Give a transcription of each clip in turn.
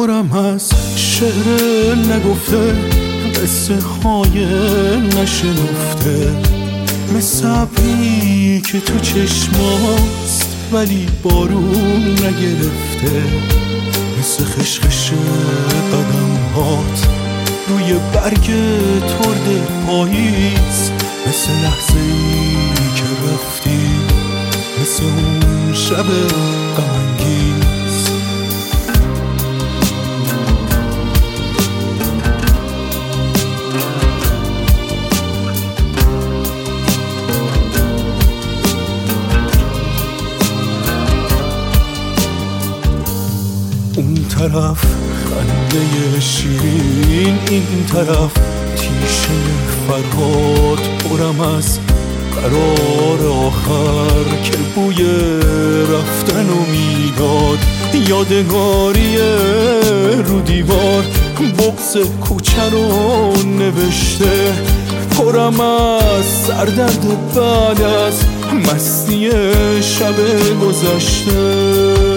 پرم از شعر نگفته، قصه های نشنفته، مثل ابری که تو چشماست ولی بارون نگرفته، مثل خشخش قدم هات روی برگ ترد پاییز، مثل لحظه‌ای که رفتی، مثل اون شب غم‌انگیز. اون طرف خنده شیرین، این طرف تیشه فرهاد، پرم از قرار آخر که بوی رفتنو میداد، یادگاری رو دیوار بغض کوچه رو نوشته، پرم از سردرد بعد از مستی شب گذشته.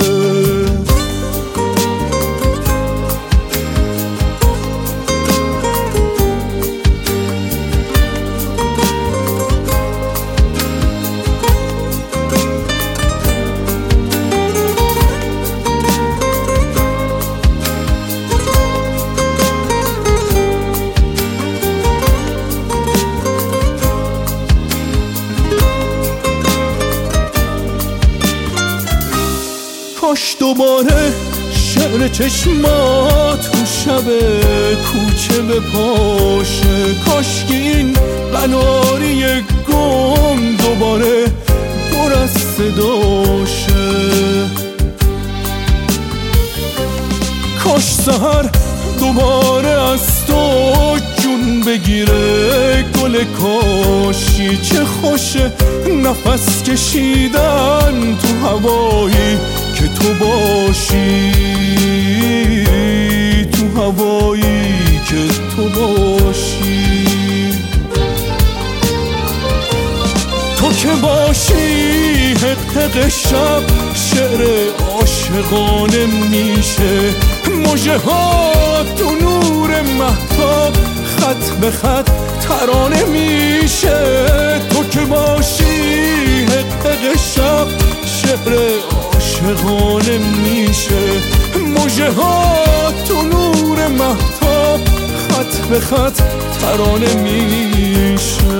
کاش دوباره شعر چشمات تو شب کوچه بپاشه، کاش که این قناری گم دوباره پر از صداشه، کاش سحر دوباره از تو جون بگیره گل کاشی، چه خوشه نفس کشیدن تو هوایی که تو باشی، تو هوایی که تو باشی، تو که باشی حق شب شعر عاشقانه میشه، مژه ها تو نور مهتاب خط به خط ترانه میشه، تو که باشی حق شب شعر عاشقانه میشه، مژه ها تو نور مهتاب خط به خط ترانه میشه.